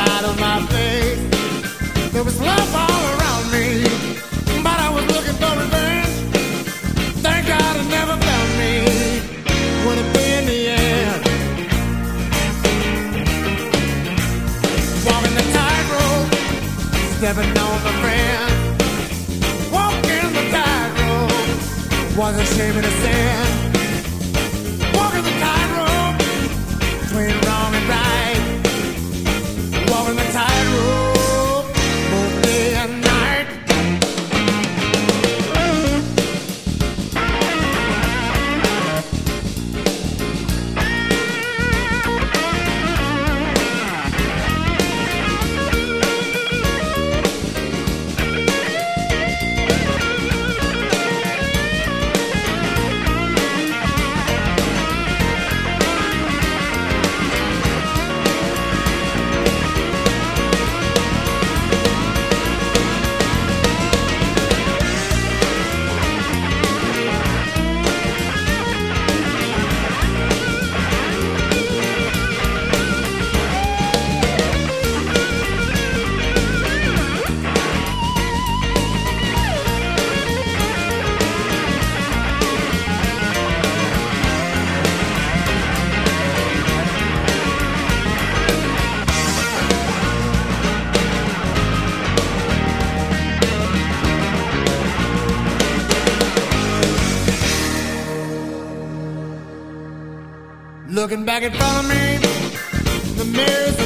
out of my face. There was love all around me, but I was looking for revenge. Thank God it never found me. Would have been in the end. Walking the tightrope, stepping on the friend. Walking the tightrope was a shame and a sin. Walking the tightrope between wrong and right. Walking the tightrope both day and night. Looking back in front of me, the mirror's